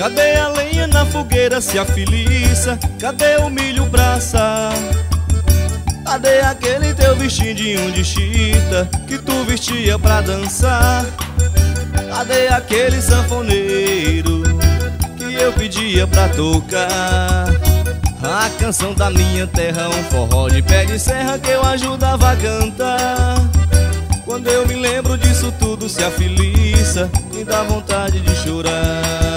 Cadê a lenha na fogueira se afiliça? Cadê o milho pra assar? Cadê aquele teu vestidinho de chita que tu vestia pra dançar? Cadê aquele sanfoneiro que eu pedia pra tocar? A canção da minha terra, um forró de pé de serra que eu ajudava a cantar. Quando eu me lembro disso tudo se afiliça, me dá vontade de chorar.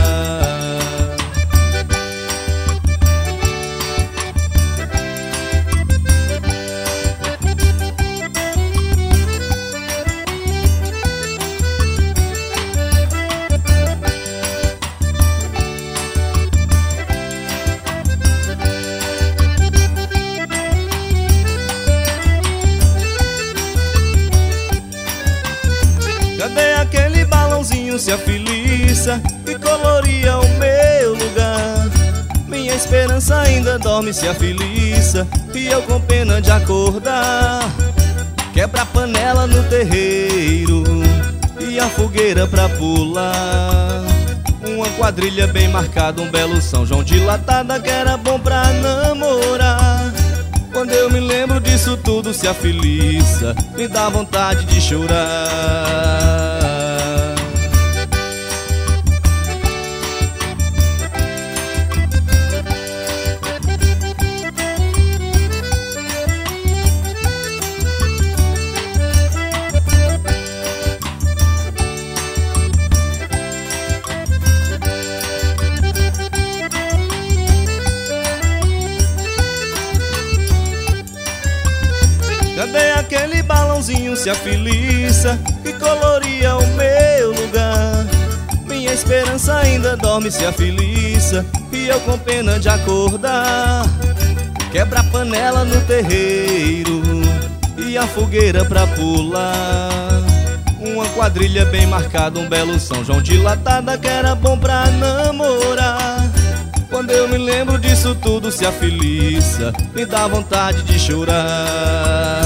Cadê aquele balãozinho se afiliça que coloria o meu lugar? Minha esperança ainda dorme se afiliça e eu com pena de acordar. Quebra a panela no terreiro e a fogueira pra pular. Uma quadrilha bem marcada, um belo São João dilatada que era bom pra namorar. Quando eu me lembro disso tudo se afiliça, me dá vontade de chorar. Cadê aquele balãozinho se afiliça que coloria o meu lugar? Minha esperança ainda dorme se afiliça e eu com pena de acordar. Quebra a panela no terreiro e a fogueira pra pular. Uma quadrilha bem marcada, um belo São João dilatada que era bom pra namorar. Quando eu me lembro disso tudo se afiliça, me dá vontade de chorar.